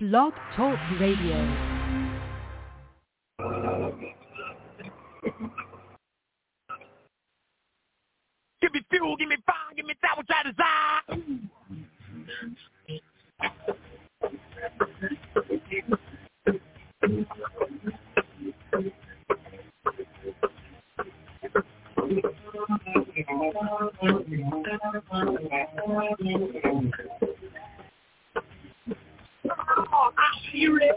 Blog Talk Radio. Give me fuel, give me fire, give me that which I desire. I hear it.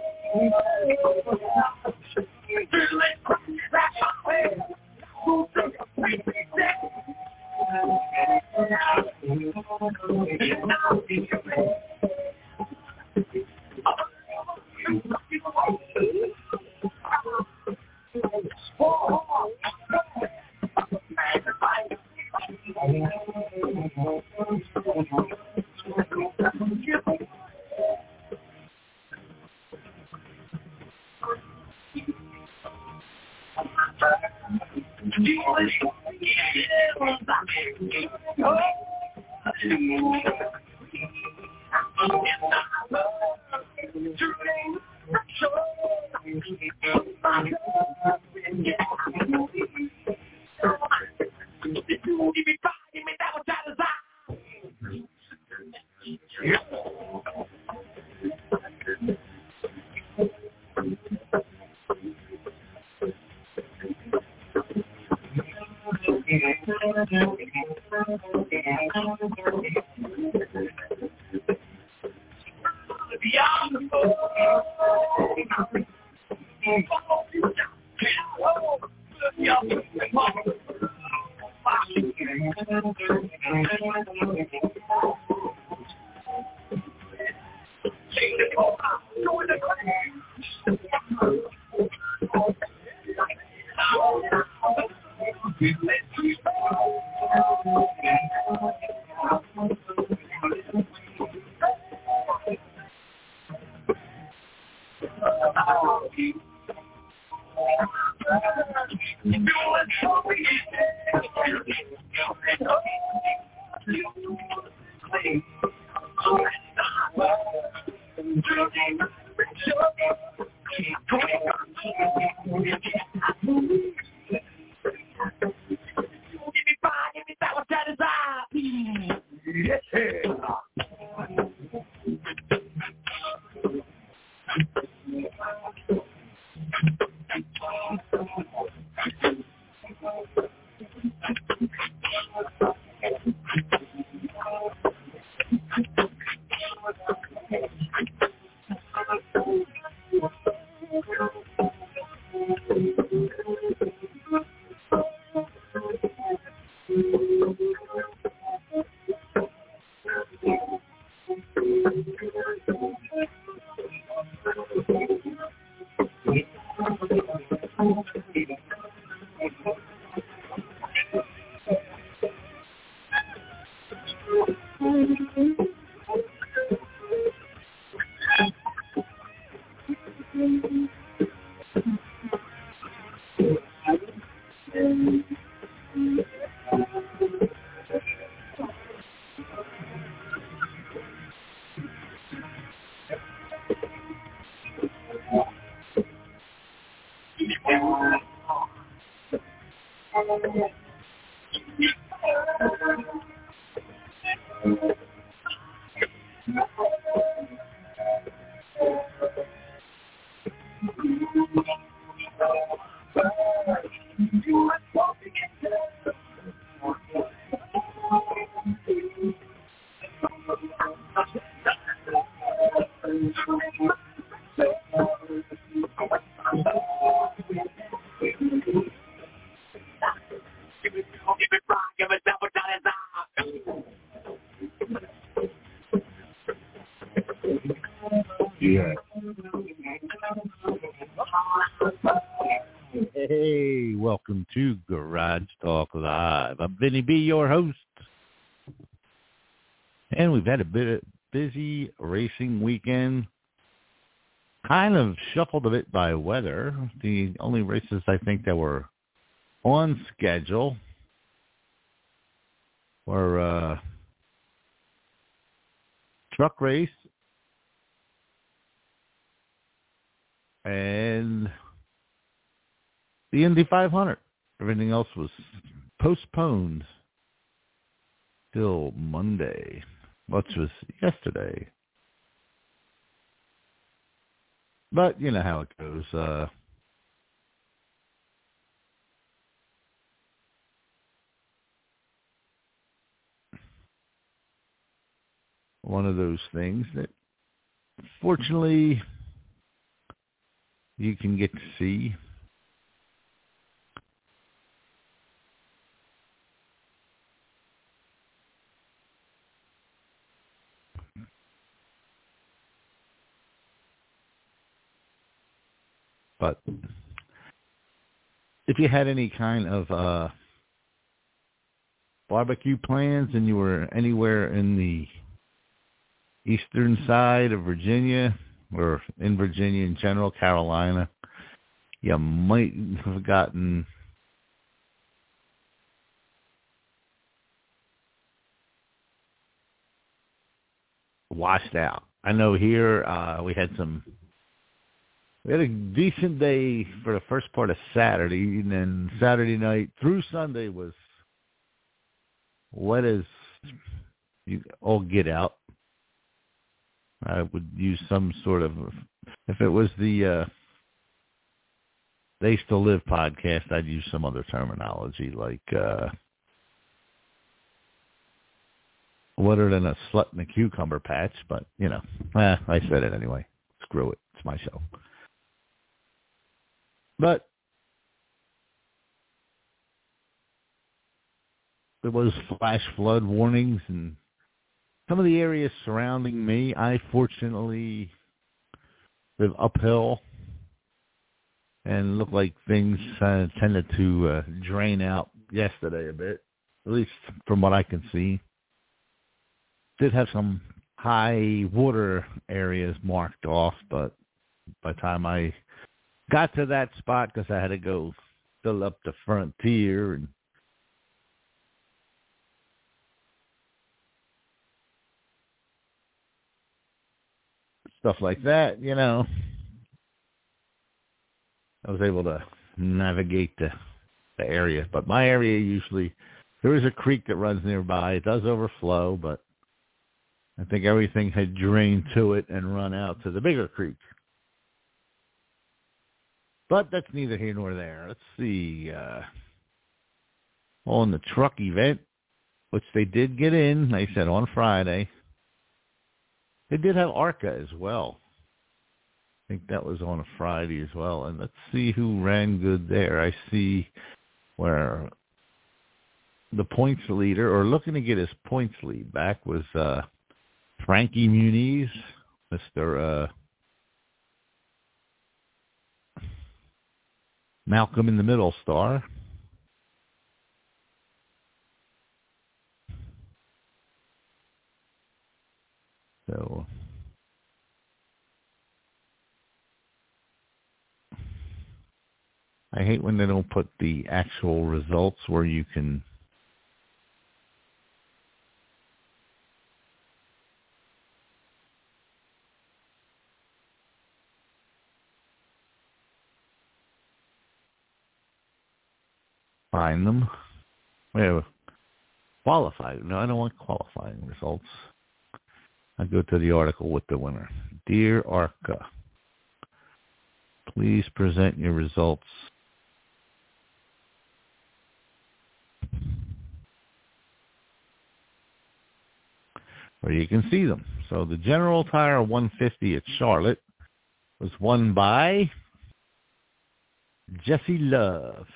Hey, welcome to Garage Talk Live. I'm Vinny B, your host. And we've had a bit of busy racing weekend. Kind of shuffled a bit by weather. The only races I think that were on schedule were truck race and the Indy 500. Everything else was postponed till Monday, which was yesterday. But you know how it goes. One of those things that, fortunately, you can get to see. But if you had any kind of barbecue plans and you were anywhere in the eastern side of Virginia, or in Virginia in general, Carolina, you might have gotten washed out. I know here we had a decent day for the first part of Saturday, and then Saturday night through Sunday was wet as you all get out. I would use some sort of, if it was the They Still Live podcast, I'd use some other terminology like wetter than a slut in a cucumber patch, but, you know, I said it anyway. Screw it. It's my show. But there was flash flood warnings, and some of the areas surrounding me, I fortunately live uphill, and looked like things tended to drain out yesterday a bit, at least from what I can see. Did have some high water areas marked off, but by the time I got to that spot, because I had to go fill up the frontier and stuff like that, you know, I was able to navigate the area. But my area usually, there is a creek that runs nearby. It does overflow, but I think everything had drained to it and run out to the bigger creek. But that's neither here nor there. Let's see. On the truck event, which they did get in, they said on Friday, they did have ARCA as well. I think that was on a Friday as well. And let's see who ran good there. I see where the points leader, or looking to get his points lead back, was Frankie Muniz, Mr. Malcolm in the Middle star. So I hate when they don't put the actual results where you can find them. Well, qualified. No, I don't want qualifying results. I go to the article with the winner. Dear ARCA, please present your results. Where you can see them. So the General Tire 150 at Charlotte was won by Jesse Love.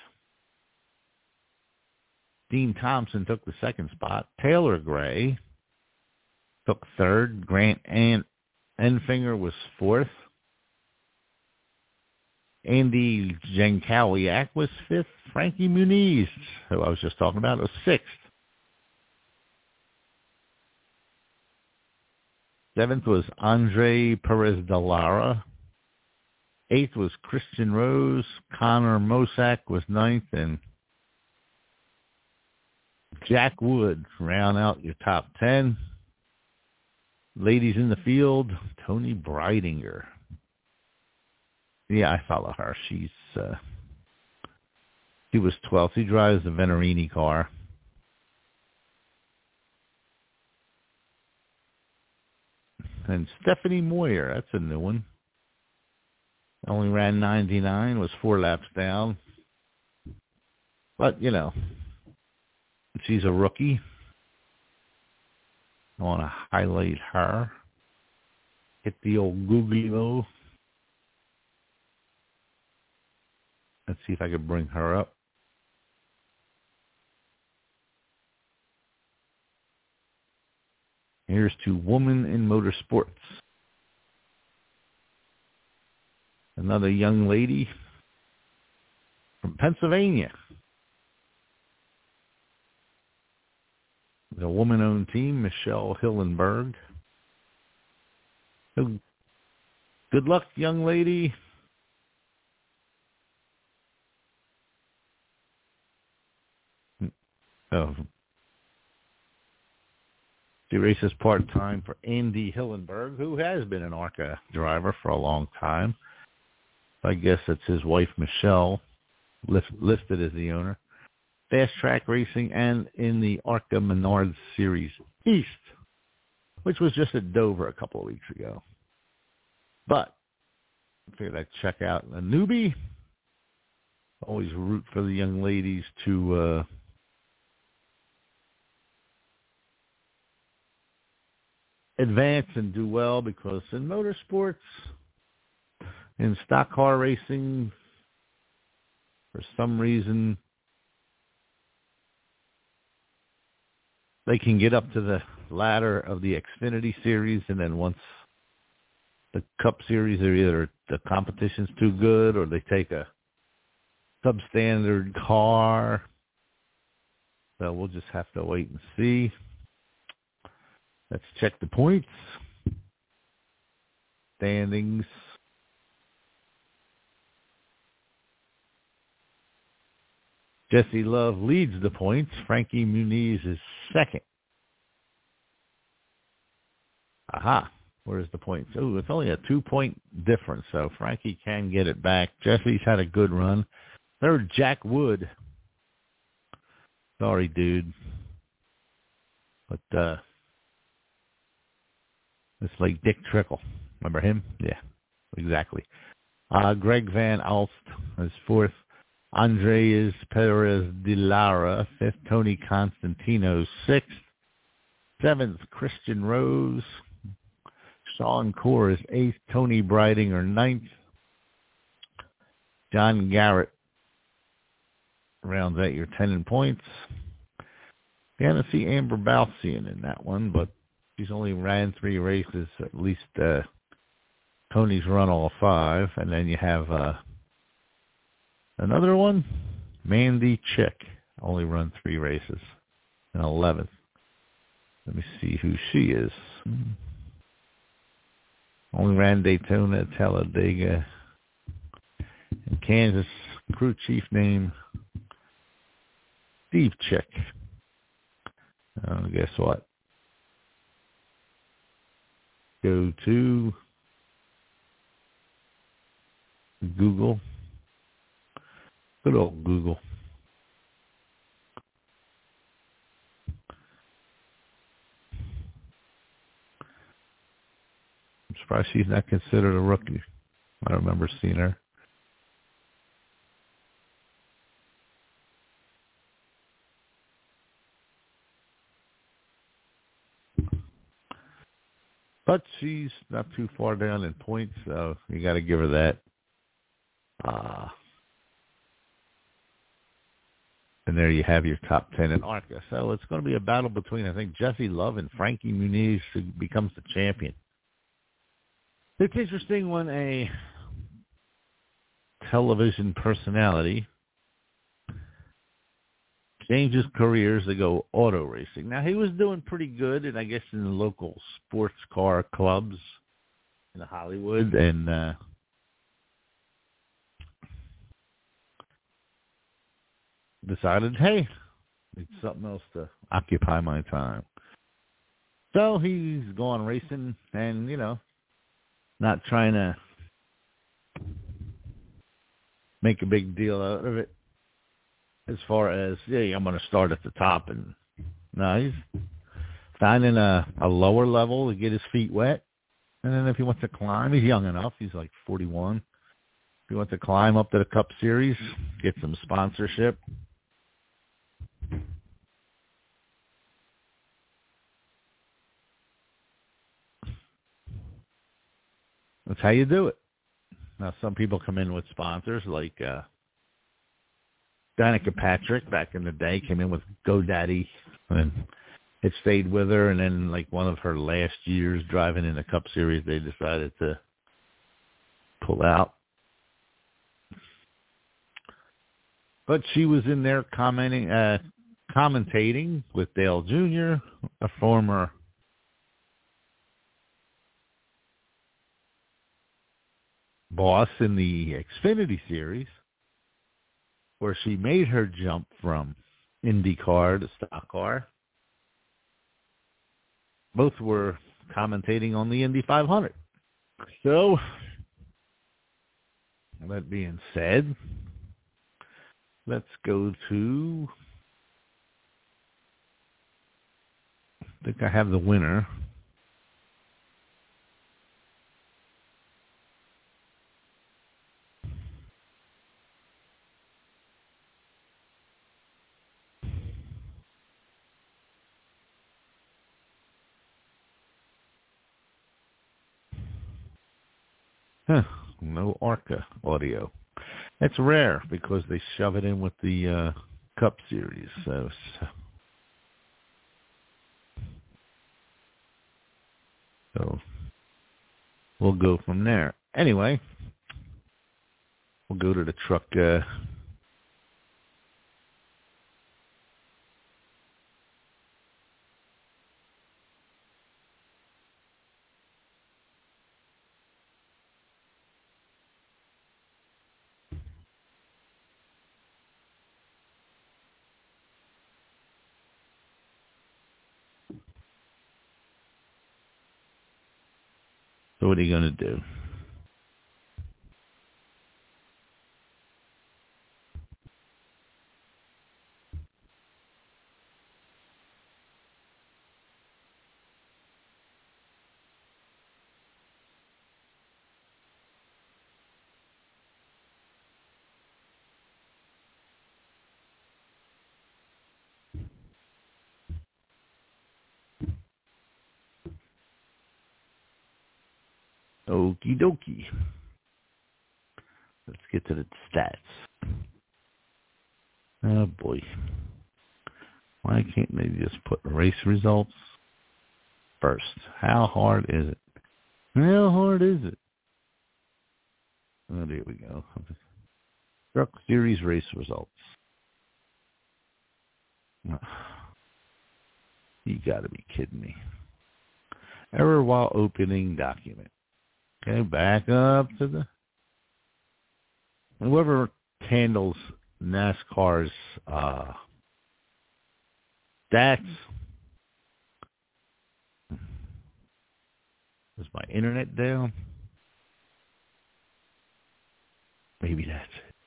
Dean Thompson took the second spot. Taylor Gray took third. Grant Enfinger was fourth. Andy Jankowiak was fifth. Frankie Muniz, who I was just talking about, was sixth. Seventh was Andre Perez de Lara. Eighth was Christian Rose. Connor Mosak was ninth, and Jack Wood round out your top 10. Ladies in the field, Tony Breidinger. Yeah, I follow her. She was 12th. She drives the Venerini car. And Stephanie Moyer, that's a new one. Only ran 99, was 4 laps down. But, she's a rookie. I want to highlight her. Hit the old Google. Let's see if I can bring her up. Here's to Woman in Motorsports. Another young lady from Pennsylvania. The woman-owned team, Michelle Hillenberg. So, good luck, young lady. Oh. She races part-time for Andy Hillenberg, who has been an ARCA driver for a long time. I guess it's his wife, Michelle, listed as the owner. Fast Track Racing and in the ARCA Menards Series East, which was just at Dover a couple of weeks ago. But I figured I'd check out a newbie. Always root for the young ladies to advance and do well, because in motorsports, in stock car racing, for some reason, they can get up to the ladder of the Xfinity Series, and then once the Cup Series, are either the competition's too good or they take a substandard car. So we'll just have to wait and see. Let's check the points. Standings. Jesse Love leads the points. Frankie Muniz is second. Aha. Where's the points? Oh, it's only a 2-point difference, so Frankie can get it back. Jesse's had a good run. Third, Jack Wood. Sorry, dude. But it's like Dick Trickle. Remember him? Yeah, exactly. Greg Van Alst is fourth. Andres Perez de Lara, fifth. Tony Constantino, sixth. Seventh, Christian Rose. Sean Core is eighth. Tony Breidinger, ninth. John Garrett rounds out your 10 in points. You're going to see Amber Balsian in that one, but she's only ran 3 races. At least Tony's run all 5. And then you have another one, Mandy Chick, only run 3 races, and 11th. Let me see who she is. Only ran Daytona, Talladega, and Kansas. Crew chief name Steve Chick. Guess what? Go to Google. Good old Google. I'm surprised she's not considered a rookie. I don't remember seeing her. But she's not too far down in points, so you got to give her that. And there you have your top 10 in ARCA. So it's going to be a battle between, I think, Jesse Love and Frankie Muniz, who becomes the champion. It's interesting when a television personality changes careers to go auto racing. Now, he was doing pretty good, and I guess in the local sports car clubs in Hollywood, and decided, hey, it's something else to occupy my time. So he's gone racing and, not trying to make a big deal out of it. As far as, yeah, I'm going to start at the top. And no, he's finding a lower level to get his feet wet. And then if he wants to climb, he's young enough. He's like 41. If he wants to climb up to the Cup Series, get some sponsorship. That's how you do it. Now, some people come in with sponsors like Danica Patrick back in the day came in with GoDaddy, and it stayed with her. And then, like one of her last years driving in the Cup Series, they decided to pull out. But she was in there commentating with Dale Jr., a former boss in the Xfinity Series, where she made her jump from IndyCar to Stock Car. Both were commentating on the Indy 500. So, that being said, let's go to, I think I have the winner. No ARCA audio. It's rare because they shove it in with the Cup Series. So we'll go from there. Anyway, we'll go to the truck. So what are you going to do? Okie dokie. Let's get to the stats. Oh, boy. Why can't they just put race results first? How hard is it? How hard is it? Oh, there we go. Truck Series race results. You got to be kidding me. Error while opening document. Okay, back up to the... Whoever handles NASCAR's stats. Is my internet down? Maybe that's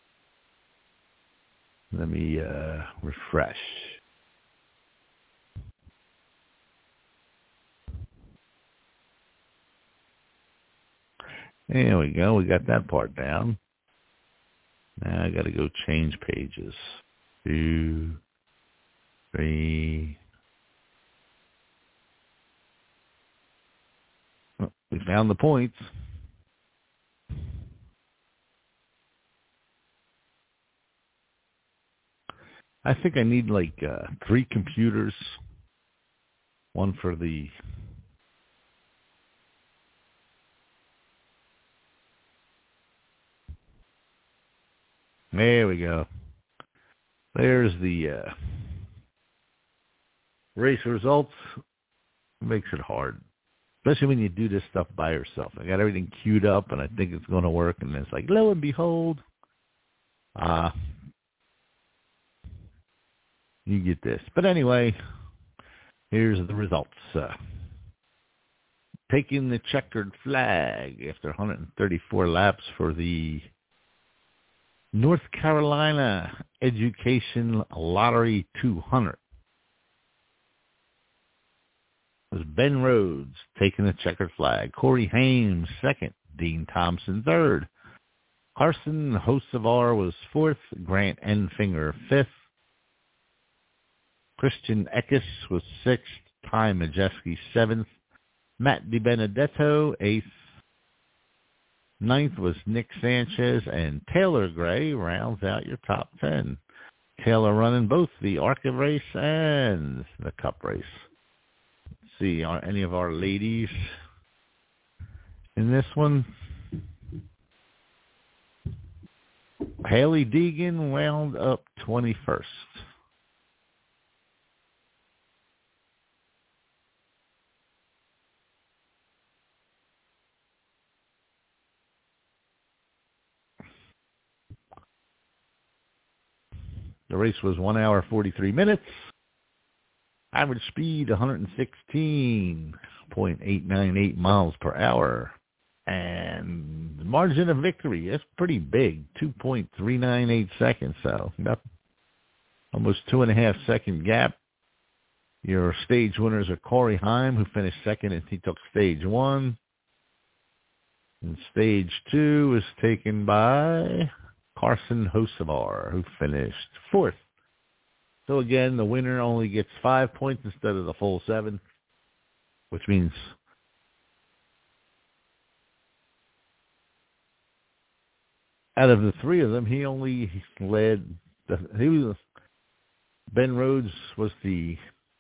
it. Let me refresh. There we go. We got that part down. Now I got to go change pages. 2, 3. Oh, we found the points. I think I need like 3 computers. One for the... There we go. There's the race results. It makes it hard, especially when you do this stuff by yourself. I got everything queued up, and I think it's going to work, and it's like, lo and behold, you get this. But anyway, here's the results. Taking the checkered flag after 134 laps for the North Carolina Education Lottery 200. It was Ben Rhodes taking the checkered flag. Corey Haim, second. Dean Thompson, third. Carson Hocevar was fourth. Grant Enfinger, fifth. Christian Eckes was sixth. Ty Majeski, seventh. Matt DiBenedetto, eighth. Ninth was Nick Sanchez, and Taylor Gray rounds out your top 10. Taylor running both the ARCA race and the Cup race. Let's see, are any of our ladies in this one? Haley Deegan wound up 21st. The race was 1 hour, 43 minutes. Average speed, 116.898 miles per hour. And the margin of victory, that's pretty big, 2.398 seconds. So about almost 2.5 second gap. Your stage winners are Corey Haim, who finished second, and he took stage one. And stage two was taken by Carson Hocevar, who finished fourth. So again, the winner only gets 5 points instead of the full 7, which means out of the three of them, he only led. Ben Rhodes was the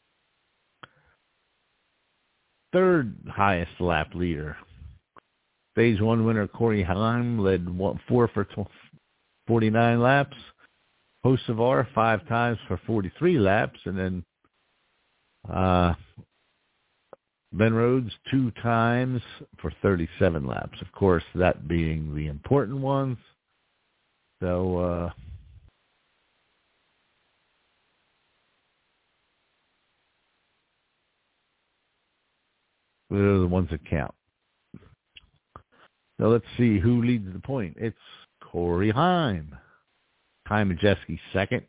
third highest lap leader. Stage one winner Corey Haim led 4 for 49 laps. Hocevar 5 times for 43 laps, and then Ben Rhodes 2 times for 37 laps. Of course, that being the important ones. So they're the ones that count. So let's see who leads the point. It's Corey Haim. Ty Majeski second.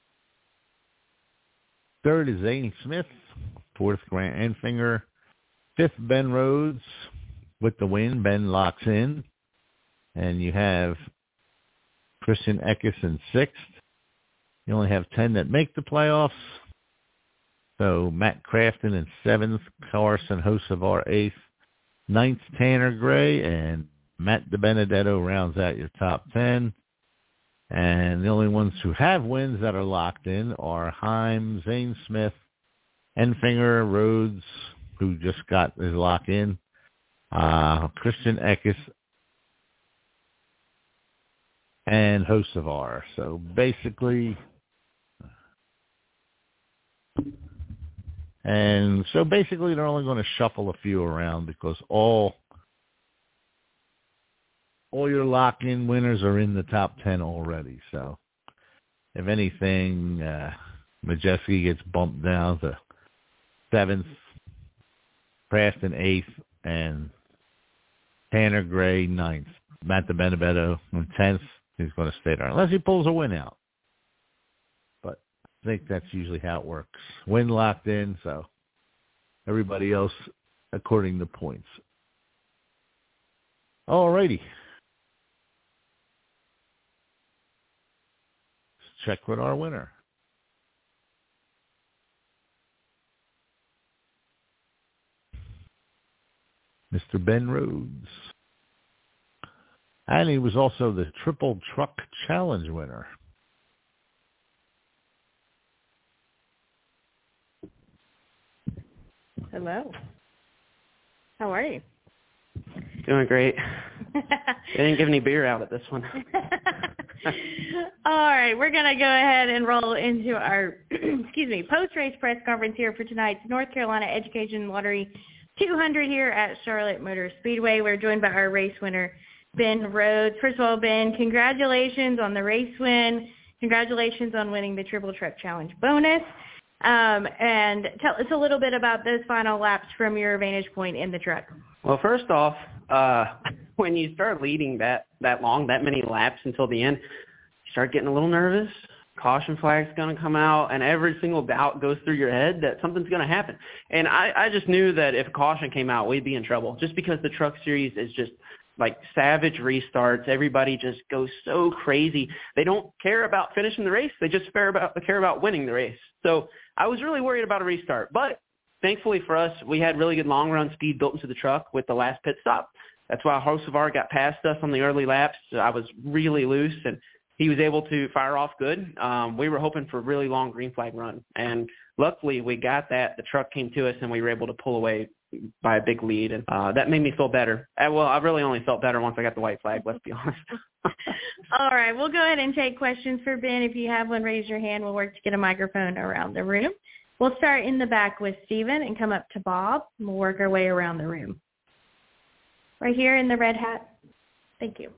Third is Zane Smith. Fourth, Grant Enfinger. Fifth, Ben Rhodes. With the win, Ben locks in. And you have Christian Eckes in sixth. You only have 10 that make the playoffs. So Matt Crafton in seventh. Carson Hocevar eighth. Ninth, Tanner Gray. And Matt DiBenedetto rounds out your top 10. And the only ones who have wins that are locked in are Haim, Zane Smith, Enfinger, Rhodes, who just got his lock in, Christian Eckes, and Hocevar. So basically, they're only going to shuffle a few around because all your lock-in winners are in the top 10 already. So if anything, Majeski gets bumped down to 7th, Crafton 8th, and Tanner Gray 9th. Matt DiBenedetto in 10th. He's going to stay there unless he pulls a win out. But I think that's usually how it works. Win locked in, so everybody else according to points. All righty. Check with our winner. Mr. Ben Rhodes. And he was also the Triple Truck Challenge winner. Hello. How are you? Doing great. They didn't give any beer out at this one. All right, we're going to go ahead and roll into our, post-race press conference here for tonight's North Carolina Education Lottery 200 here at Charlotte Motor Speedway. We're joined by our race winner, Ben Rhodes. First of all, Ben, congratulations on the race win. Congratulations on winning the Triple Truck Challenge bonus. And tell us a little bit about those final laps from your vantage point in the truck. Well, first off, when you start leading that many laps until the end, start getting a little nervous. Caution flag's going to come out, and every single doubt goes through your head that something's going to happen. And I just knew that if caution came out, we'd be in trouble, just because the Truck Series is just like savage restarts. Everybody just goes so crazy. They don't care about finishing the race. They just care about winning the race. So I was really worried about a restart. But thankfully for us, we had really good long-run speed built into the truck with the last pit stop. That's why Hocevar got past us on the early laps. I was really loose, and he was able to fire off good. We were hoping for a really long green flag run, and luckily we got that. The truck came to us, and we were able to pull away by a big lead, and that made me feel better. Well, I really only felt better once I got the white flag, let's be honest. All right, we'll go ahead and take questions for Ben. If you have one, raise your hand. We'll work to get a microphone around the room. We'll start in the back with Steven and come up to Bob. We'll work our way around the room. Right here in the red hat. Thank you.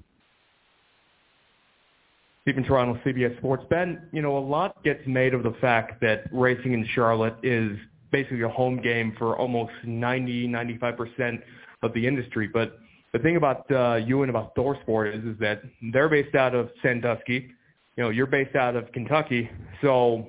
Stephen Toronto, CBS Sports. Ben, a lot gets made of the fact that racing in Charlotte is basically a home game for almost 90-95% of the industry. But the thing about you and about ThorSport is that they're based out of Sandusky. You're based out of Kentucky. So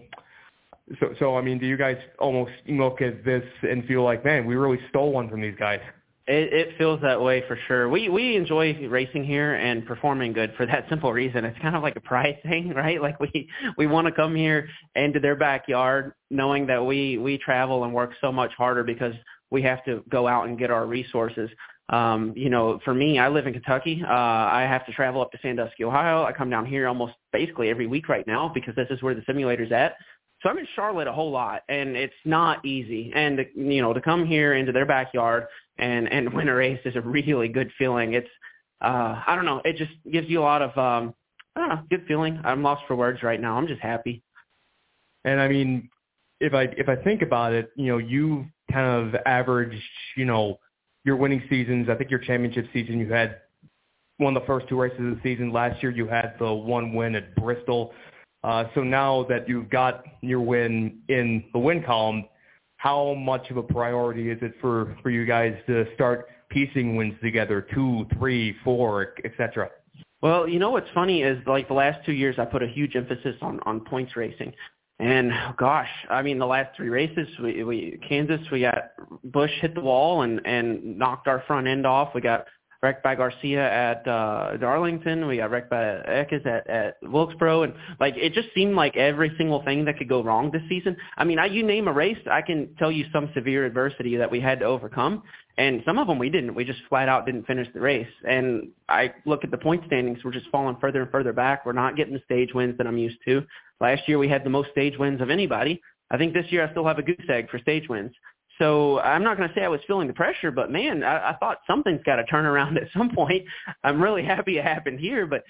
I mean, do you guys almost look at this and feel like, man, we really stole one from these guys? It feels that way for sure. We enjoy racing here and performing good for that simple reason. It's kind of like a pride thing, right? Like we want to come here into their backyard knowing that we travel and work so much harder because we have to go out and get our resources. For me, I live in Kentucky. I have to travel up to Sandusky, Ohio. I come down here almost basically every week right now because this is where the simulator's at. So I'm in Charlotte a whole lot, and it's not easy. And, to come here into their backyard and win a race is a really good feeling. It's, I don't know, it just gives you a lot of, good feeling. I'm lost for words right now. I'm just happy. And, I mean, if I think about it, you kind of averaged, your winning seasons. I think your championship season, you had won the first two races of the season. Last year you had the one win at Bristol. So now that you've got your win in the win column, how much of a priority is it for you guys to start piecing wins together, 2, 3, 4, et cetera? Well, what's funny is like the last 2 years I put a huge emphasis on points racing. And gosh, I mean, the last 3 races, Kansas, we got Busch hit the wall and knocked our front end off. We got wrecked by Garcia at Darlington. We got wrecked by Eckes at Wilkesboro. And, it just seemed like every single thing that could go wrong this season. I mean, you name a race, I can tell you some severe adversity that we had to overcome. And some of them we didn't. We just flat out didn't finish the race. And I look at the point standings. We're just falling further and further back. We're not getting the stage wins that I'm used to. Last year we had the most stage wins of anybody. I think this year I still have a goose egg for stage wins. So I'm not going to say I was feeling the pressure, but, man, I thought something's got to turn around at some point. I'm really happy it happened here, but,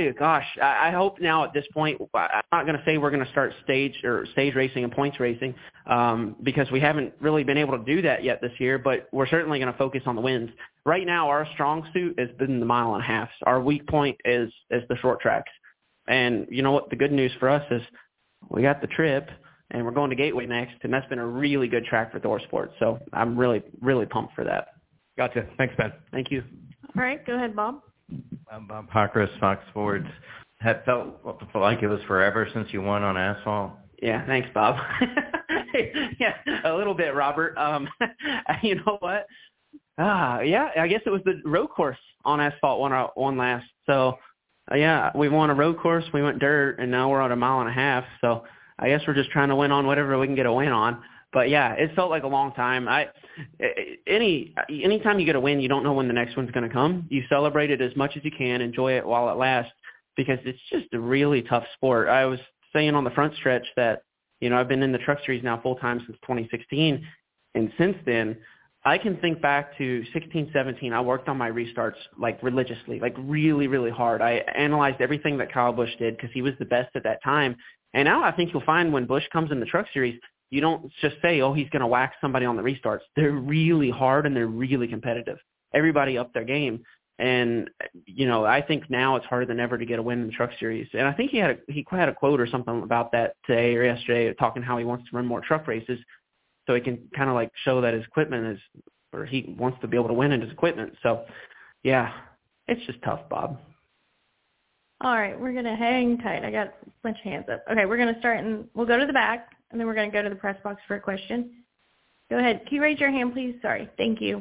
I hope now at this point I'm not going to say we're going to start stage racing and points racing because we haven't really been able to do that yet this year, but we're certainly going to focus on the wins. Right now our strong suit has been the 1.5 miles. Our weak point is the short tracks. And you know what? The good news for us is we got the Trip, and we're going to Gateway next, and that's been a really good track for ThorSport. So I'm really, really pumped for that. Gotcha. Thanks, Ben. Thank you. All right, go ahead, Bob. I'm Bob Hawkers, Fox Sports. Had felt like it was forever since you won on asphalt. Yeah, thanks, Bob. Yeah, a little bit, Robert. You know what? Yeah, I guess it was the road course on asphalt won last. So, yeah, we won a road course, we went dirt, and now we're on 1.5 miles. So I guess we're just trying to win on whatever we can get a win on. But, yeah, it felt like a long time. Anytime you get a win, you don't know when the next one's going to come. You celebrate it as much as you can, enjoy it while it lasts, because it's just a really tough sport. I was saying on the front stretch that, I've been in the Truck Series now full-time since 2016, and since then, I can think back to 16, 17. I worked on my restarts, religiously, really, really hard. I analyzed everything that Kyle Busch did because he was the best at that time. And now I think you'll find when Busch comes in the Truck Series, you don't just say, oh, he's going to whack somebody on the restarts. They're really hard and they're really competitive. Everybody upped their game. And, I think now it's harder than ever to get a win in the Truck Series. And I think he had a quote or something about that today or yesterday, talking how he wants to run more truck races so he can kind of show that his equipment or he wants to be able to win in his equipment. So, yeah, it's just tough, Bob. All right, we're going to hang tight. I got a bunch of hands up. Okay, we're going to start, and we'll go to the back, and then we're going to go to the press box for a question. Go ahead. Can you raise your hand, please? Sorry. Thank you.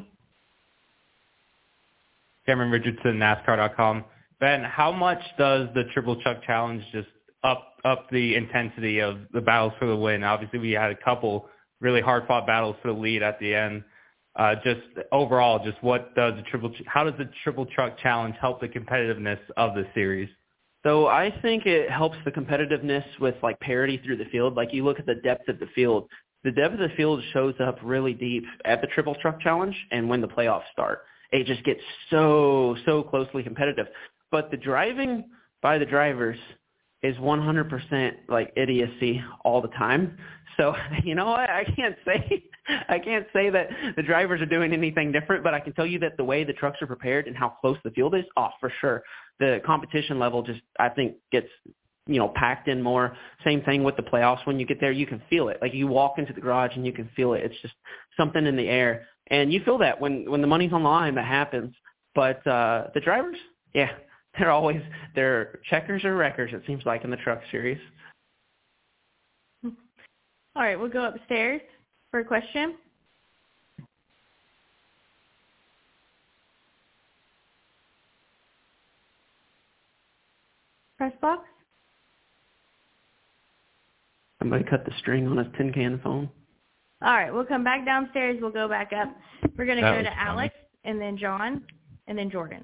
Cameron Richardson, NASCAR.com. Ben, how much does the Triple Chuck Challenge just up the intensity of the battles for the win? Obviously, we had a couple really hard-fought battles for the lead at the end. Just overall, just how does the Triple Truck Challenge help the competitiveness of the series? So I think it helps the competitiveness with like parity through the field. Like you look at the depth of the field. The depth of the field shows up really deep at the Triple Truck Challenge and when the playoffs start. It just gets so closely competitive. But the driving by the drivers is 100% like idiocy all the time. So, you know what? I can't say that the drivers are doing anything different, but I can tell you that the way the trucks are prepared and how close the field is, for sure. The competition level just, I think, gets, packed in more. Same thing with the playoffs. When you get there, you can feel it. Like you walk into the garage and you can feel it. It's just something in the air. And you feel that when the money's on the line, that happens. But the drivers, yeah, they're checkers or wreckers, it seems like, in the truck series. All right, we'll go upstairs for a question. Press box. Somebody cut the string on his tin can phone. All right, we'll come back downstairs. We'll go back up. We're going to go to Alex, and then John, and then Jordan.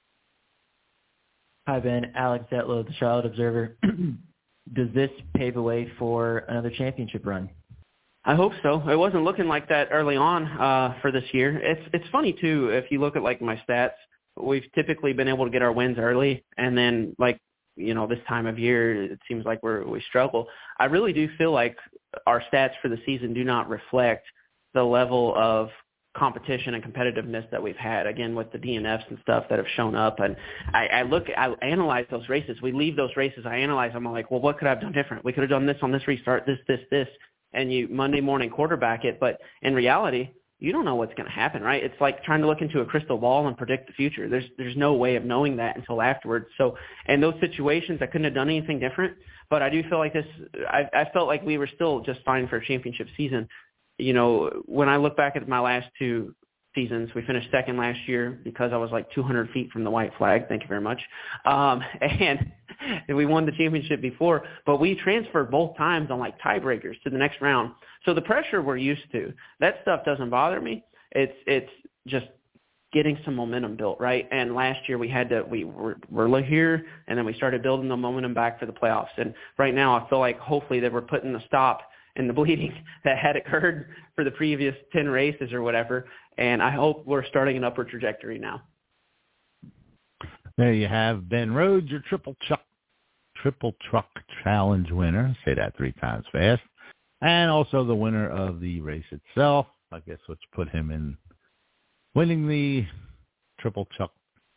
Hi, Ben. Alex Detlow, the Charlotte Observer. Does this pave the way for another championship run? I hope so. It wasn't looking like that early on for this year. It's funny, too, if you look at, like, my stats, we've typically been able to get our wins early, and then, like, this time of year, it seems like we struggle. I really do feel like our stats for the season do not reflect the level of competition and competitiveness that we've had, again, with the DNFs and stuff that have shown up. And I analyze those races. We leave those races. I analyze them. I'm like, well, what could I have done different? We could have done this on this restart, this. And you Monday morning quarterback it. But in reality, you don't know what's going to happen, right? It's like trying to look into a crystal ball and predict the future. There's no way of knowing that until afterwards. So in those situations, I couldn't have done anything different. But I do feel like I felt like we were still just fine for a championship season. When I look back at my last two seasons, we finished second last year because I was like 200 feet from the white flag. Thank you very much. And we won the championship before, but we transferred both times on like tiebreakers to the next round. So the pressure we're used to, that stuff doesn't bother me. It's just getting some momentum built, right? And last year we're here, and then we started building the momentum back for the playoffs. And right now I feel like hopefully that we're putting a stop in the bleeding that had occurred for the previous 10 races or whatever. And I hope we're starting an upward trajectory now. There you have Ben Rhodes, your Triple Truck Challenge winner. Say that 3 times fast. And also the winner of the race itself. I guess let's put him in winning the Triple Truck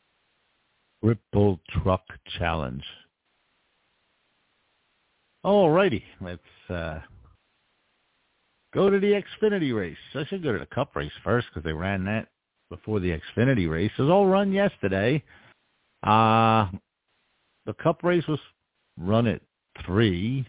Challenge. All righty. Let's go to the Xfinity race. I should go to the Cup race first because they ran that before the Xfinity race. It was all run yesterday. The Cup race was run at 3.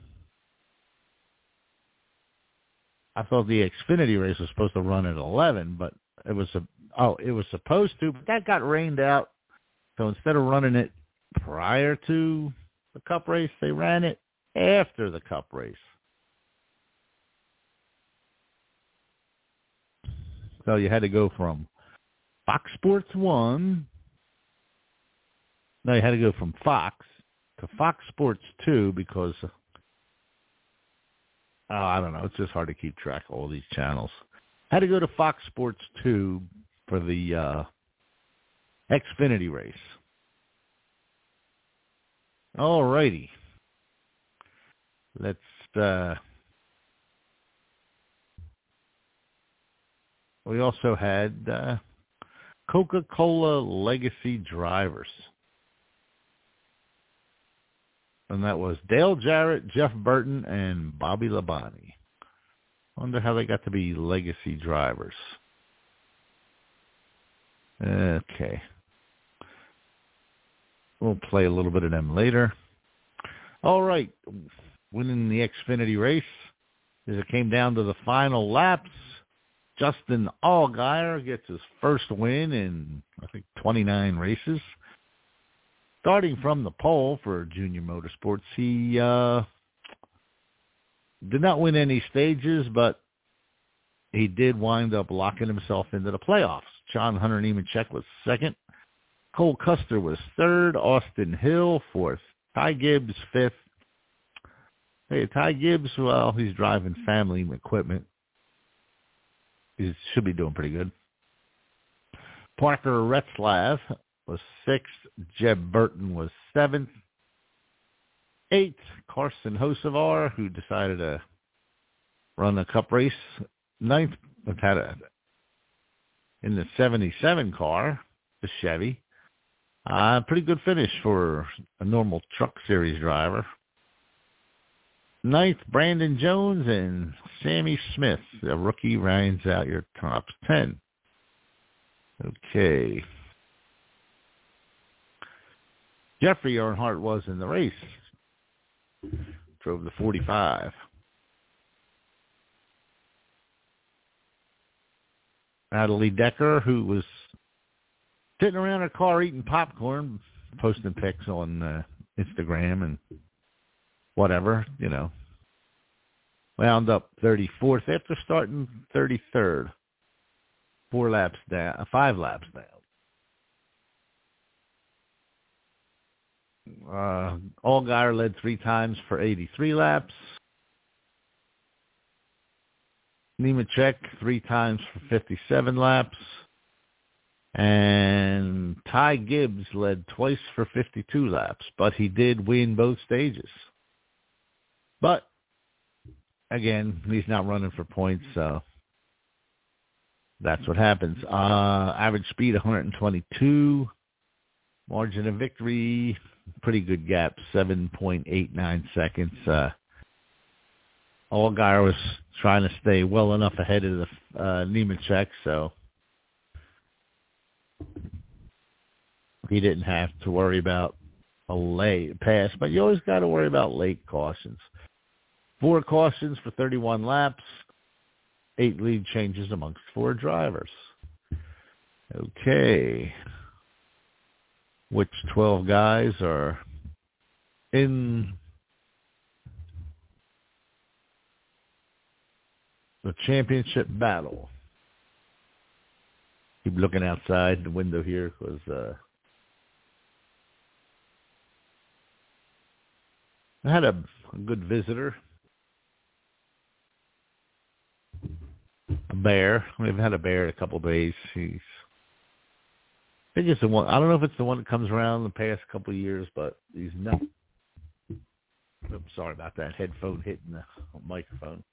I thought the Xfinity race was supposed to run at 11, but it was supposed to, but that got rained out. So instead of running it prior to the Cup race, they ran it after the Cup race. So you had to go from Fox Sports 1. No, you had to go from Fox to Fox Sports 2 because, I don't know, it's just hard to keep track of all these channels. Had to go to Fox Sports 2 for the Xfinity race. All righty. Let's we also had Coca-Cola Legacy Drivers. And that was Dale Jarrett, Jeff Burton, and Bobby Labonte. Wonder how they got to be legacy drivers. Okay. We'll play a little bit of them later. All right. Winning the Xfinity race as it came down to the final laps. Justin Allgaier gets his first win in, I think, 29 races. Starting from the pole for Junior Motorsports, he did not win any stages, but he did wind up locking himself into the playoffs. John Hunter Nemechek was second. Cole Custer was third. Austin Hill fourth. Ty Gibbs fifth. Hey, Ty Gibbs, well, he's driving family equipment. He should be doing pretty good. Parker Retzlaff was sixth. Jeb Burton was seventh. Eighth, Carson Hocevar, who decided to run a cup race. Ninth, in the 77 car, the Chevy. Pretty good finish for a normal truck series driver. Ninth, Brandon Jones, and Sammy Smith, the rookie, rounds out your top 10. Okay. Jeffrey Earnhardt was in the race. Drove the 45. Natalie Decker, who was sitting around her car eating popcorn, posting pics on Instagram and whatever, you know. Wound up 34th after starting 33rd. 5 laps down. Allgaier led 3 times for 83 laps. Nemechek 3 times for 57 laps. And Ty Gibbs led twice for 52 laps, but he did win both stages. But, again, he's not running for points, so that's what happens. Average speed, 122. Margin of victory, pretty good gap, 7.89 seconds. Allgaier was trying to stay well enough ahead of the Nemechek, so he didn't have to worry about a late pass. But you always got to worry about late cautions. 4 cautions for 31 laps, 8 lead changes amongst 4 drivers. Okay. Which 12 guys are in the championship battle? Keep looking outside the window here because I had a good visitor, a bear. We've had a bear in a couple of days. I think it's the one. I don't know if it's the one that comes around the past couple of years, but he's not. I'm sorry about that. Headphone hitting the microphone.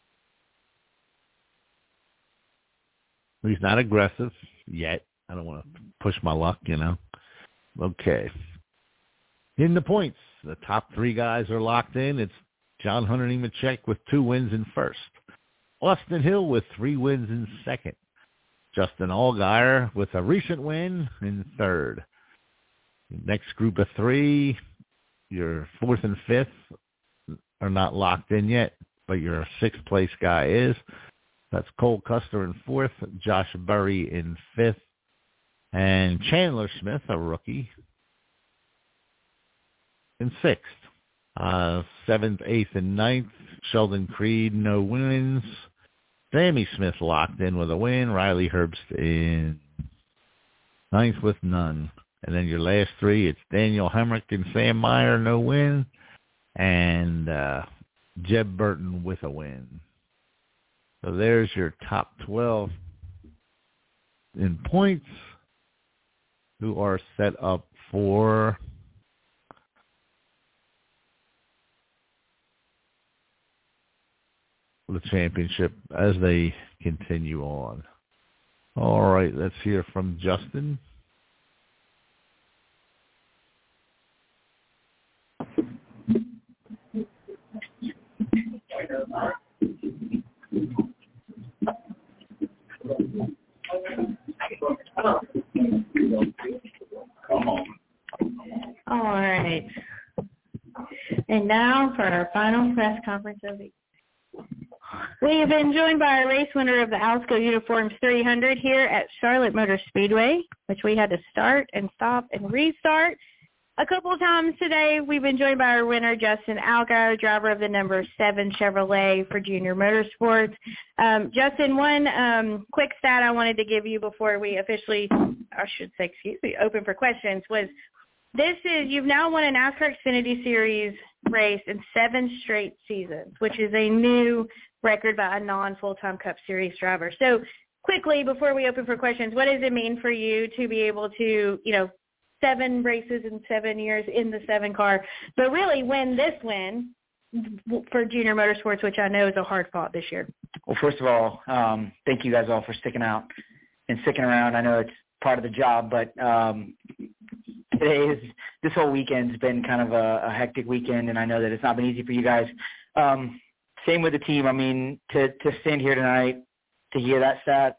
He's not aggressive yet. I don't want to push my luck, you know. Okay. In the points, the top 3 guys are locked in. It's John Hunter Nemechek with 2 wins in first. Austin Hill with 3 wins in second. Justin Allgaier with a recent win in third. Next group of 3, your 4th and 5th are not locked in yet, but your 6th place guy is. That's Cole Custer in 4th, Josh Berry in 5th, and Chandler Smith, a rookie, in 6th. 7th, 8th, and 9th, Sheldon Creed, no wins. Sammy Smith locked in with a win. Riley Herbst in 9th with none. And then your last 3, it's Daniel Hemrick and Sam Meyer, no win. And Jeb Burton with a win. So there's your top 12 in points who are set up for the championship as they continue on. All right, let's hear from Justin. right. And now for our final press conference of the We have been joined by our race winner of the Alsco Uniforms 300 here at Charlotte Motor Speedway, which we had to start and stop and restart a couple of times today. We've been joined by our winner, Justin Allgaier, driver of the number 7 Chevrolet for Junior Motorsports. Justin, one quick stat I wanted to give you before we officially, open for questions was you've now won a NASCAR Xfinity Series race in 7 straight seasons, which is a new record by a non-full-time Cup Series driver. So quickly, before we open for questions, what does it mean for you to be able to, 7 races in 7 years in the 7 car, but really win this win for Junior Motorsports, which I know is a hard fought this year? Well, first of all, thank you guys all for sticking out and sticking around. I know it's part of the job, but this whole weekend's been kind of a hectic weekend, and I know that it's not been easy for you guys. Same with the team. I mean, to stand here tonight, to hear that stat,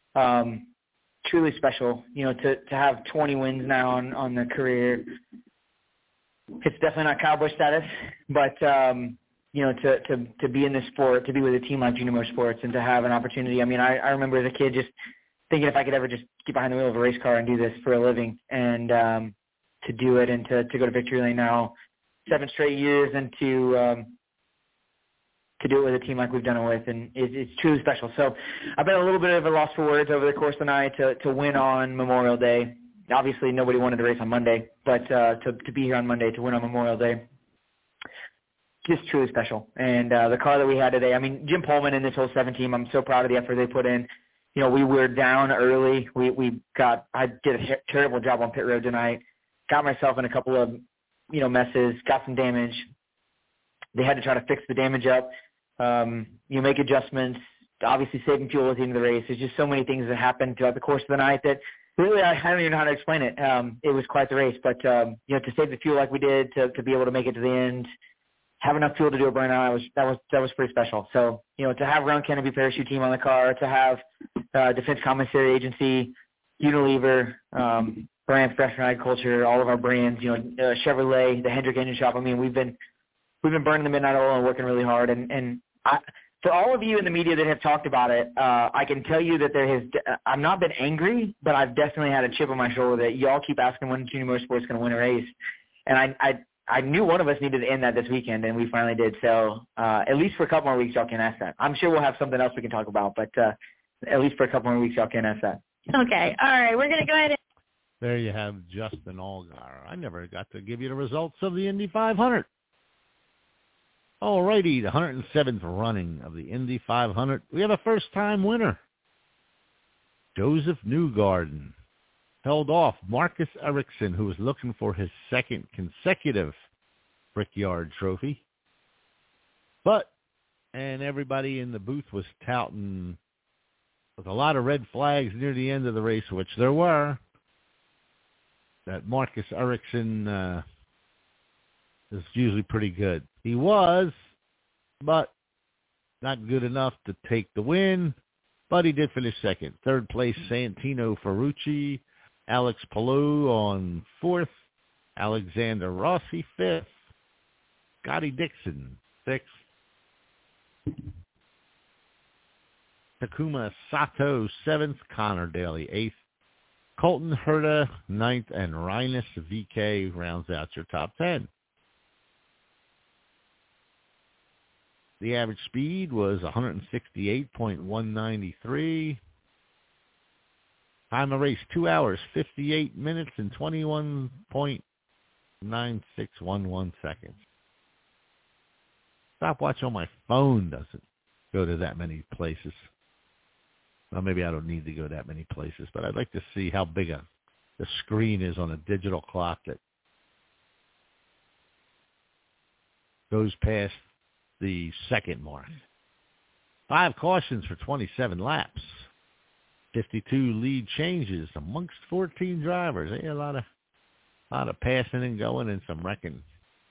truly special. To have 20 wins now on the career. It's definitely not Kyle Busch status, but to be in this sport, to be with a team like Junior Motorsports, and to have an opportunity. I mean, I remember as a kid just thinking if I could ever just get behind the wheel of a race car and do this for a living, and to do it and to go to victory lane now 7 straight years, and to do it with a team like we've done it with, and it's truly special. So I've been a little bit of a loss for words over the course of the night to win on Memorial Day. Obviously, nobody wanted to race on Monday, but to be here on Monday, to win on Memorial Day, just truly special. And the car that we had today, I mean, Jim Pullman and this whole 7 team, I'm so proud of the effort they put in. We were down early. I did a terrible job on pit road tonight. Got myself in a couple of, messes, got some damage. They had to try to fix the damage up. Make adjustments, obviously saving fuel at the end of the race. There's just so many things that happened throughout the course of the night that really I don't even know how to explain it. It was quite the race, but to save the fuel like we did, to be able to make it to the end, have enough fuel to do a burnout, that was pretty special. So to have Ron Kennedy parachute team on the car, to have Defense Commissary Agency, Unilever, Brand Fresh and Agriculture, all of our brands, Chevrolet, the Hendrick Engine Shop. I mean, we've been burning the midnight oil and working really hard, and for all of you in the media that have talked about it, I can tell you that I've not been angry, but I've definitely had a chip on my shoulder that y'all keep asking when Junior Motorsports is going to win a race. And I knew one of us needed to end that this weekend, and we finally did. So at least for a couple more weeks, y'all can ask that. I'm sure we'll have something else we can talk about, but at least for a couple more weeks, y'all can ask that. Okay. All right. We're going to go ahead and there you have Justin Allgaier. I never got to give you the results of the Indy 500. All righty, the 107th running of the Indy 500. We have a first-time winner. Joseph Newgarden held off Marcus Ericsson, who was looking for his 2nd consecutive Brickyard trophy. And everybody in the booth was touting with a lot of red flags near the end of the race, which there were, that Marcus Ericsson is usually pretty good. He was, but not good enough to take the win, but he did finish 2nd. 3rd place, Santino Ferrucci, Alex Palou on 4th, Alexander Rossi 5th, Scotty Dixon 6th, Takuma Sato 7th, Connor Daly 8th, Colton Herta 9th, and Rhinus VK rounds out your top 10. The average speed was 168.193. Time of race, 2 hours, 58 minutes, and 21.9611 seconds. Stopwatch on my phone doesn't go to that many places. Well, maybe I don't need to go that many places, but I'd like to see how big the screen is on a digital clock that goes past the 2nd mark. 5 cautions for 27 laps. 52 lead changes amongst 14 drivers. A lot of passing and going and some wrecking.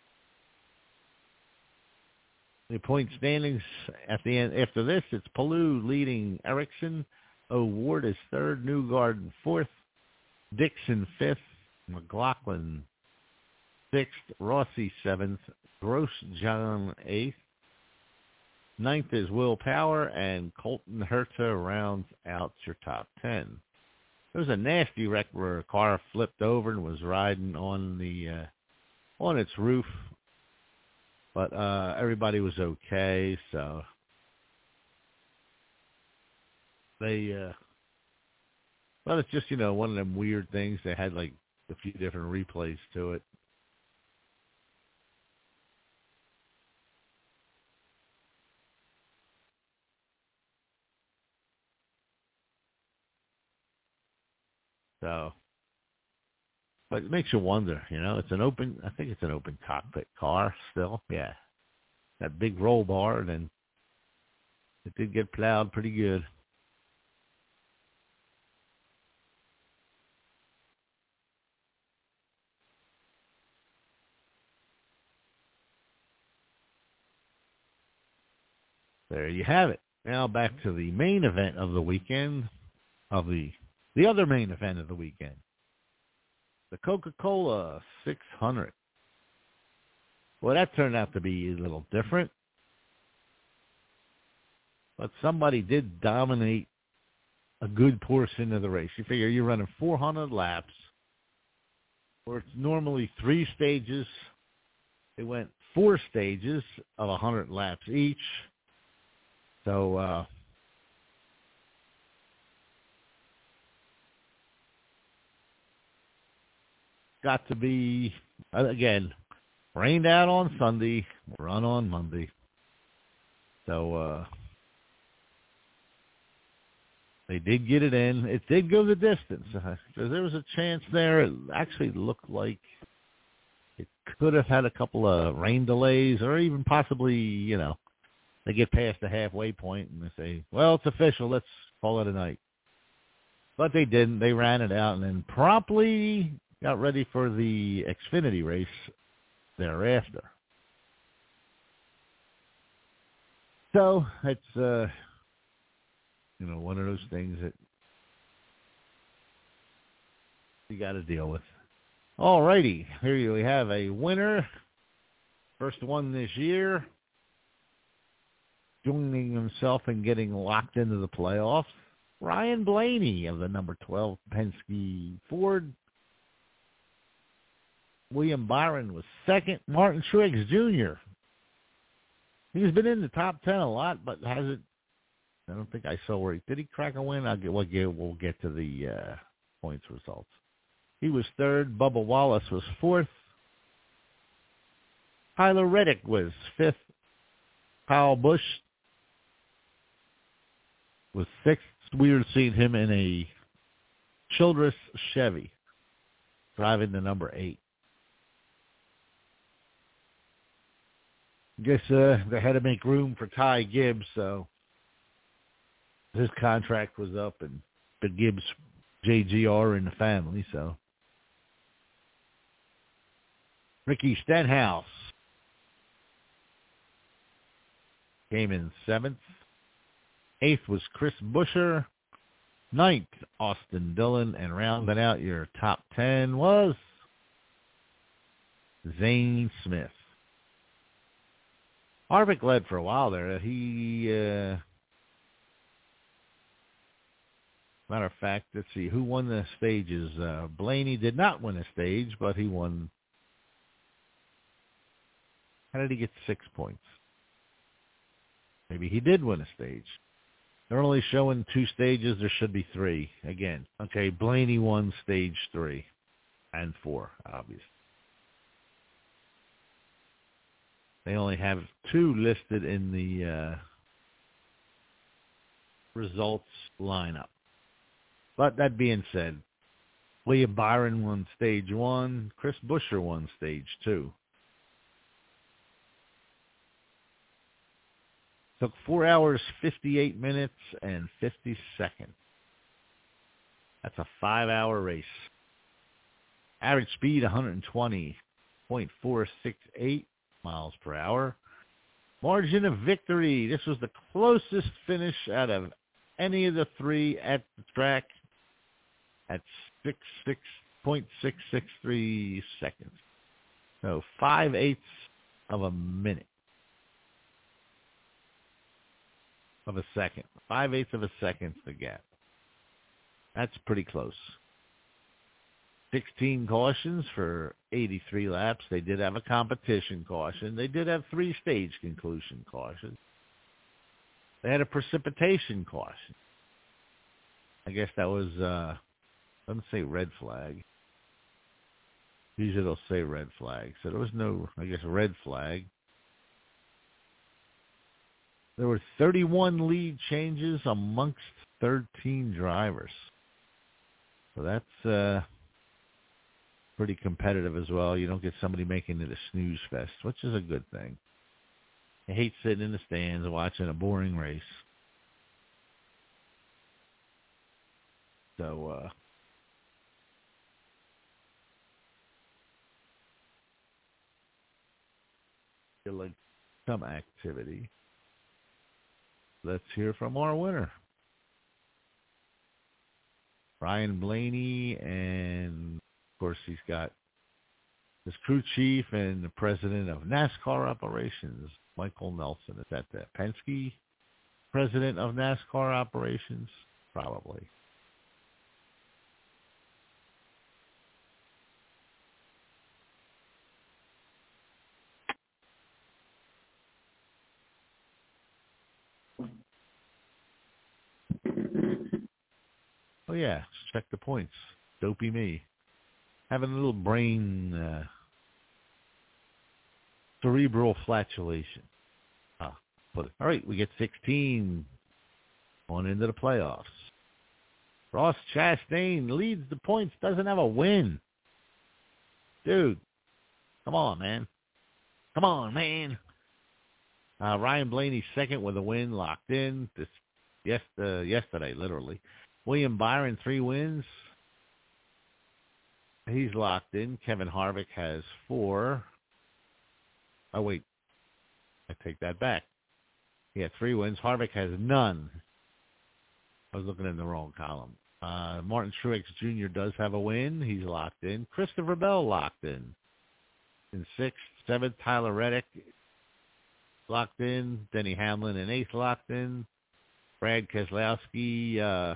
The point standings at the end after this, it's Palou leading Ericsson. O'Ward is 3rd. Newgarden 4th. Dixon 5th. McLaughlin 6th, Rossi 7th, Grosjean 8th. 9th is Will Power, and Colton Herta rounds out your top 10. There was a nasty wreck where a car flipped over and was riding on the on its roof, but everybody was okay. So they, well, it's just one of them weird things. They had like a few different replays to it. So, but it makes you wonder, it's I think it's an open cockpit car still. Yeah. That big roll bar, and then it did get plowed pretty good. There you have it. Now back to the main event of the weekend, the other main event of the weekend, the Coca-Cola 600. Well, that turned out to be a little different, but somebody did dominate a good portion of the race. You figure you're running 400 laps, where it's normally 3 stages. They went 4 stages of 100 laps each. So, got to be, again, rained out on Sunday, run on Monday. So, they did get it in. It did go the distance. Because there was a chance there. It actually looked like it could have had a couple of rain delays, or even possibly, they get past the halfway point and they say, well, it's official, let's call it a night. But they didn't. They ran it out and then promptly got ready for the Xfinity race thereafter. So it's, one of those things that you got to deal with. All righty. Here we have a winner. First one this year. Joining himself and getting locked into the playoffs. Ryan Blaney of the number 12 Penske Ford. William Byron was second. Martin Truex Jr. He's been in the top 10 a lot, but hasn't. I don't think I saw where he did. He crack a win? We'll get to the points results. He was third. Bubba Wallace was fourth. Tyler Reddick was fifth. Kyle Busch was sixth. Weird seeing him in a Childress Chevy, driving the number 8. I guess they had to make room for Ty Gibbs, so his contract was up, and the Gibbs JGR in the family, so. Ricky Stenhouse came in 7th. 8th was Chris Buescher. 9th, Austin Dillon. And rounding out your top 10 was Zane Smith. Harvick led for a while there. He, matter of fact, let's see, who won the stages? Blaney did not win a stage, but he won. How did he get 6 points? Maybe he did win a stage. They're only showing 2 stages. There should be 3. Again, okay, Blaney won stage 3 and 4, obviously. They only have 2 listed in the results lineup. But that being said, William Byron won stage 1. Chris Buescher won stage 2. Took 4 hours, 58 minutes, and 50 seconds. That's a 5-hour race. Average speed, 120.468 miles per hour. Margin of victory. This was the closest finish out of any of the 3 at the track at 6.663 seconds. So 5/8 of a minute. Of a second. 5/8 of a second's the gap. That's pretty close. 16 cautions for 83 laps. They did have a competition caution. They did have 3 stage conclusion cautions. They had a precipitation caution. I guess that was, doesn't say red flag. Usually they'll say red flag. So there was no, I guess, red flag. There were 31 lead changes amongst 13 drivers. So that's pretty competitive as well. You don't get somebody making it a snooze fest, which is a good thing. I hate sitting in the stands and watching a boring race. So, feel like some activity. Let's hear from our winner. Ryan Blaney, and of course he's got his crew chief and the president of NASCAR operations, Michael Nelson. Is that the Penske president of NASCAR operations? Probably. Oh, yeah. Let's check the points. Dopey me. Having a little brain cerebral flatulation. Put it. All right, we get 16 on into the playoffs. Ross Chastain leads the points, doesn't have a win. Dude, come on, man. Come on, man. Ryan Blaney second with a win, locked in. Yesterday, literally. William Byron, 3 wins. He's locked in. Kevin Harvick has 4. Oh, wait. I take that back. He had 3 wins. Harvick has none. I was looking in the wrong column. Martin Truex Jr. does have a win. He's locked in. Christopher Bell locked in 6th. 7th, Tyler Reddick locked in. Denny Hamlin in 8th locked in. Brad Keselowski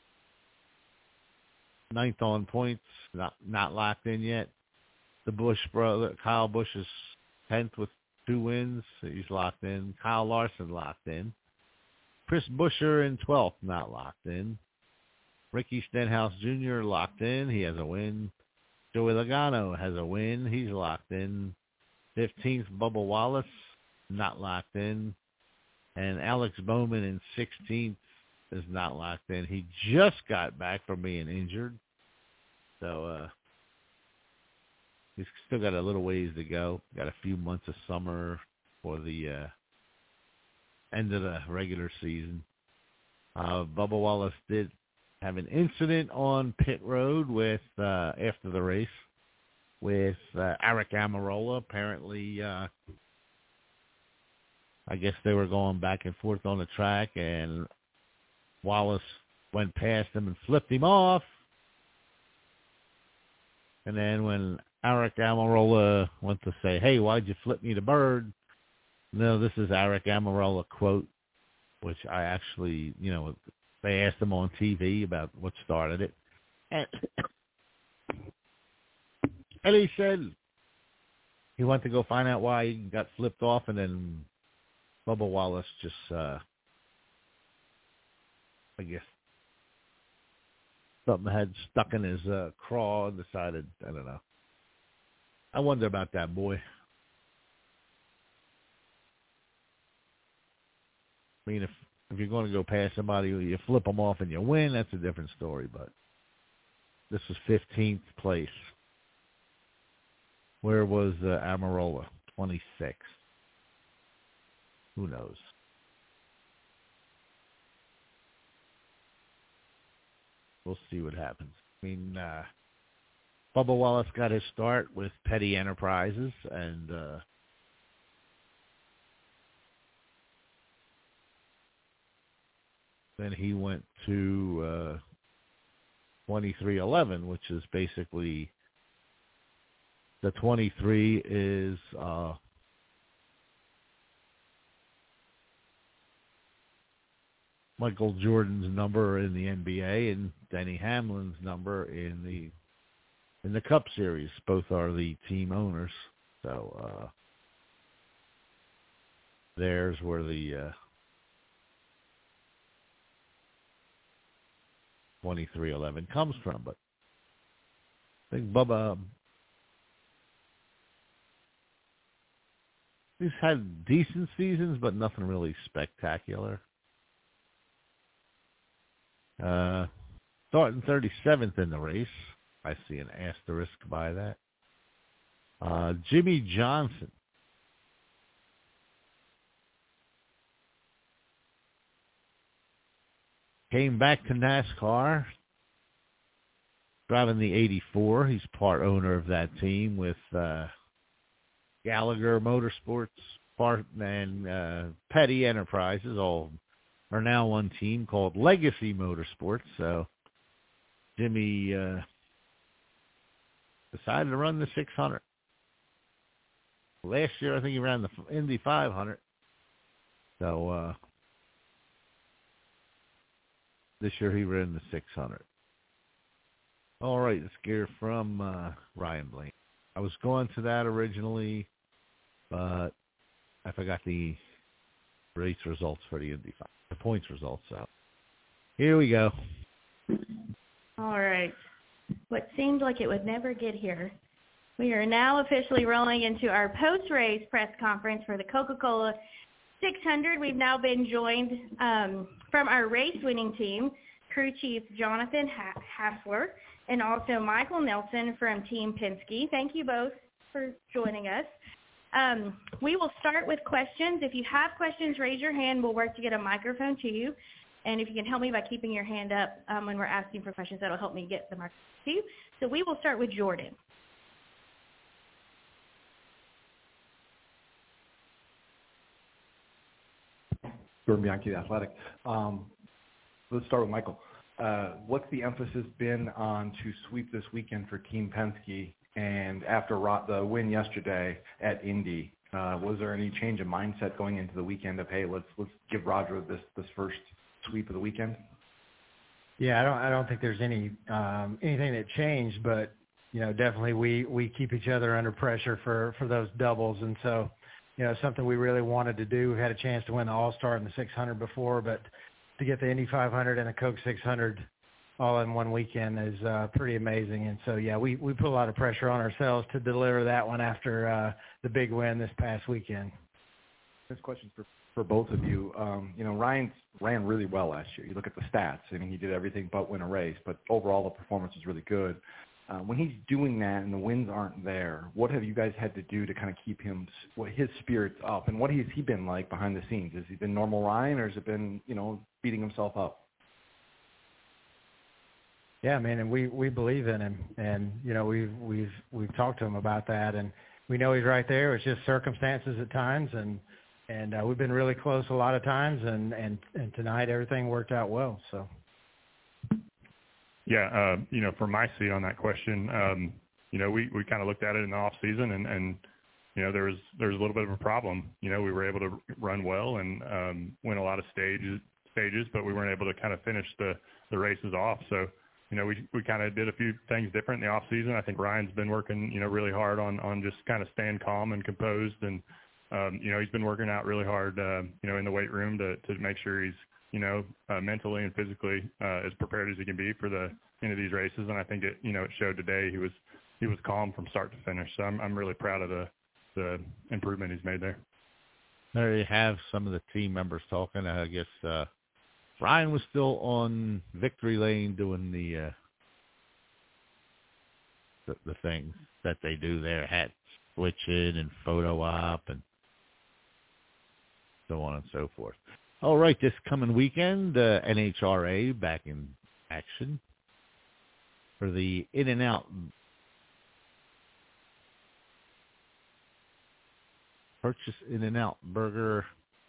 9th on points, not locked in yet. The Busch brother, Kyle Busch, is 10th with 2 wins. He's locked in. Kyle Larson locked in. Chris Buescher in 12th, not locked in. Ricky Stenhouse Jr. locked in. He has a win. Joey Logano has a win. He's locked in. 15th, Bubba Wallace, not locked in. And Alex Bowman in 16th is not locked in. He just got back from being injured. So he's still got a little ways to go. Got a few months of summer for the end of the regular season. Bubba Wallace did have an incident on pit road with after the race with Aric Almirola. Apparently, I guess they were going back and forth on the track, and Wallace went past him and flipped him off. And then when Aric Almirola went to say, "Hey, why'd you flip me the bird?" No, this is Aric Almirola quote, which I actually, they asked him on TV about what started it. And he said he went to go find out why he got flipped off, and then Bubba Wallace just, I guess, something had stuck in his craw and decided, I don't know. I wonder about that boy. I mean, if you're going to go past somebody, you flip them off and you win, that's a different story. But this was 15th place. Where was Almirola? 26th. Who knows? We'll see what happens. I mean, Bubba Wallace got his start with Petty Enterprises, and then he went to 2311, which is basically The 23 is Michael Jordan's number in the NBA and Denny Hamlin's number in the Cup Series. Both are the team owners. So there's where the 2311 comes from. But I think Bubba, he's had decent seasons, but nothing really spectacular. Starting 37th in the race. I see an asterisk by that. Jimmy Johnson. Came back to NASCAR, driving the 84. He's part owner of that team with Gallagher Motorsports, and Petty Enterprises, all are now one team called Legacy Motorsports. So Jimmy decided to run the 600. Last year, I think he ran the Indy 500. So this year he ran the 600. All right, let's hear from Ryan Blaney. I was going to that originally, but I forgot the race results for the Indy 500. The points results out. Here we go. All right. What seemed like it would never get here. We are now officially rolling into our post-race press conference for the Coca-Cola 600. We've now been joined from our race-winning team, crew chief Jonathan Hassler, and also Michael Nelson from Team Penske. Thank you both for joining us. We will start with questions. If you have questions, raise your hand. We'll work to get a microphone to you. And if you can help me by keeping your hand up when we're asking for questions, that'll help me get the microphone to you. So we will start with Jordan. Jordan Bianchi, The Athletic. Let's start with Michael. What's the emphasis been on to sweep this weekend for Team Penske? And after the win yesterday at Indy, was there any change of mindset going into the weekend of, hey, let's give Roger this first sweep of the weekend? Yeah, I don't think there's anything that changed, but definitely we keep each other under pressure for those doubles, and so something we really wanted to do. We had a chance to win the All-Star in the 600 before, but to get the Indy 500 and the Coke 600 all in one weekend is pretty amazing. And so, yeah, we put a lot of pressure on ourselves to deliver that one after the big win this past weekend. This question's for both of you. Ryan ran really well last year. You look at the stats. I mean, he did everything but win a race, but overall the performance was really good. When he's doing that and the wins aren't there, what have you guys had to do to kind of keep his spirits up? And what has he been like behind the scenes? Has he been normal Ryan, or has it been, beating himself up? Yeah, man, and we believe in him, and we've talked to him about that, and we know he's right there. It's just circumstances at times, and we've been really close a lot of times, and tonight everything worked out well. So. Yeah, from my seat on that question, we kind of looked at it in the off season, and there was a little bit of a problem. We were able to run well and win a lot of stages, but we weren't able to kind of finish the races off. So. We kind of did a few things different in the off season. I think Ryan's been working, really hard on just kind of staying calm and composed. And, he's been working out really hard, in the weight room to make sure he's, mentally and physically as prepared as he can be for the end of these races. And I think it showed today. He was calm from start to finish. So I'm really proud of the improvement he's made there. There you have some of the team members talking. I guess, Ryan was still on victory lane doing the things that they do there, hat switching and photo op and so on and so forth. All right, this coming weekend, NHRA back in action for the In-N-Out Purchase In-N-Out Burger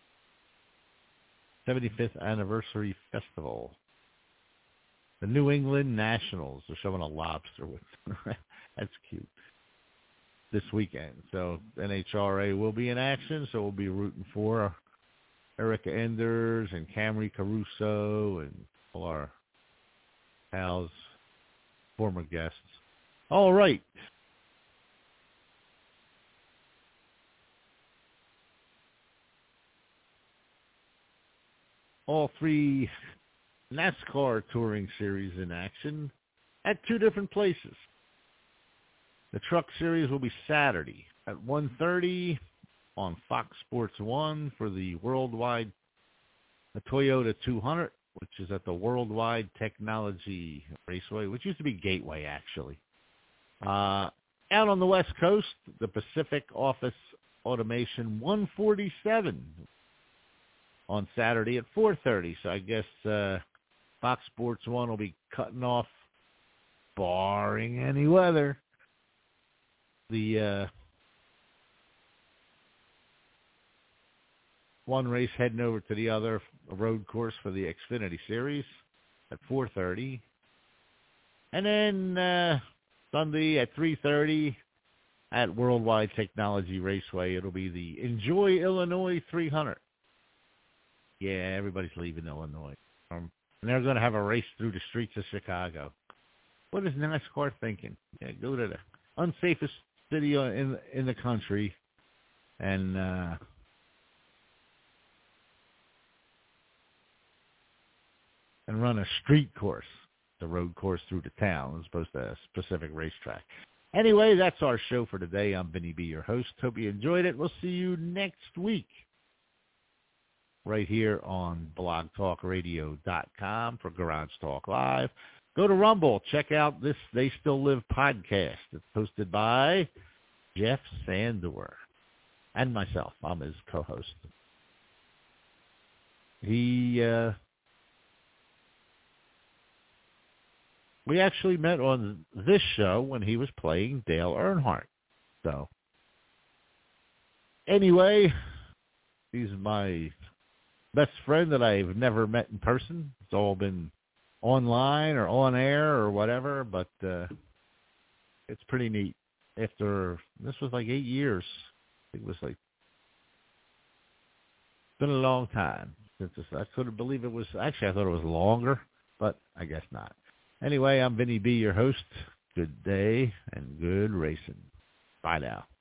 75th Anniversary Festival. The New England Nationals. They're showing a lobster with that's cute. this weekend. So NHRA will be in action, so we'll be rooting for Erica Enders and Camry Caruso and all our pals, former guests. All right. All three NASCAR Touring Series in action at two different places. The Truck Series will be Saturday at 1:30 on Fox Sports 1 for the Worldwide Toyota 200, which is at the Worldwide Technology Raceway, which used to be Gateway, actually. Out on the West Coast, the Pacific Office Automation 147 on Saturday at 4:30. So I guess Fox Sports 1 will be cutting off, barring any weather, the one race heading over to the other, a road course for the Xfinity Series at 4:30. And then Sunday at 3:30 at Worldwide Technology Raceway, it'll be the Enjoy Illinois 300. Yeah, everybody's leaving Illinois. And they're going to have a race through the streets of Chicago. What is NASCAR thinking? Yeah, go to the unsafest city in the country and run a street course, the road course through the town, as opposed to a specific racetrack. Anyway, that's our show for today. I'm Vinny B., your host. Hope you enjoyed it. We'll see you next week right here on blogtalkradio.com for Garage Talk Live. Go to Rumble. Check out this They Still Live podcast. It's hosted by Jeff Sandor and myself. I'm his co-host. We actually met on this show when he was playing Dale Earnhardt. So, anyway, he's my best friend that I've never met in person. It's all been online or on air or whatever, but it's pretty neat. After, this was like 8 years. I think it was like, it's been a long time since this. I couldn't believe it was, actually I thought it was longer, but I guess not. Anyway, I'm Vinny B., your host. Good day and good racing. Bye now.